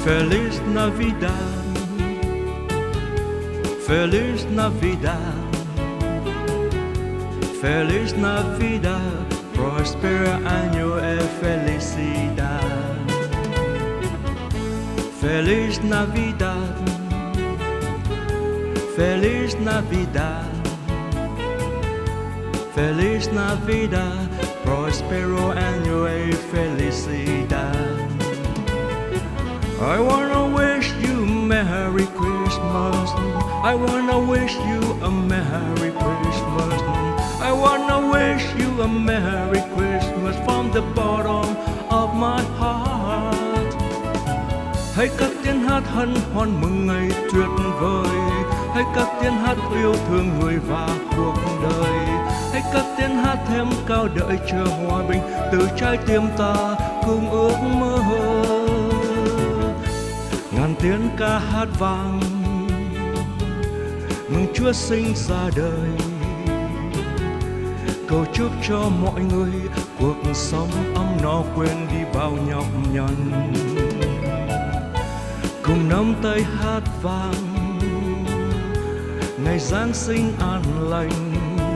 Feliz Navidad, Feliz Navidad, Feliz Navidad, prospera año e felicidad. Feliz Navidad, Feliz Navidad, Feliz Navidad, prospero año e felicidad. I wanna wish you Merry Christmas. I wanna wish you a Merry Christmas. I wanna wish you a Merry Christmas from the bottom of my heart. Hãy cất tiếng hát hân hoan mừng ngày tuyệt vời. Hãy cất tiếng hát yêu thương người và cuộc đời. Hãy cất tiếng hát thêm cao đợi chờ hòa bình từ trái tim ta cùng ước mơ. Ngàn tiếng ca hát vang mừng Chúa sinh ra đời, cầu chúc cho mọi người cuộc sống ấm no quên đi bao nhọc nhằn. Cùng nắm tay hát vang ngày Giáng sinh an lành,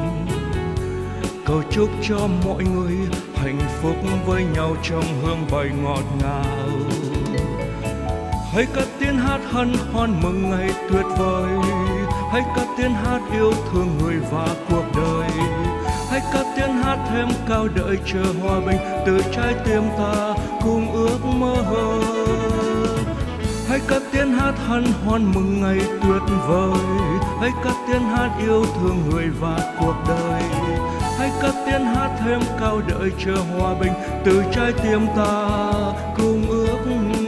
cầu chúc cho mọi người hạnh phúc với nhau trong hương bay ngọt ngào. Hãy cất tiếng hát hân hoan mừng ngày tuyệt vời. Hãy cất tiếng hát yêu thương người và cuộc đời. Hãy cất tiếng hát thêm cao đợi chờ hòa bình từ trái tim ta cùng ước mơ. Hãy cất tiếng hát hân hoan mừng ngày tuyệt vời. Hãy cất tiếng hát yêu thương người và cuộc đời. Hãy cất tiếng hát thêm cao đợi chờ hòa bình từ trái tim ta cùng ước mơ.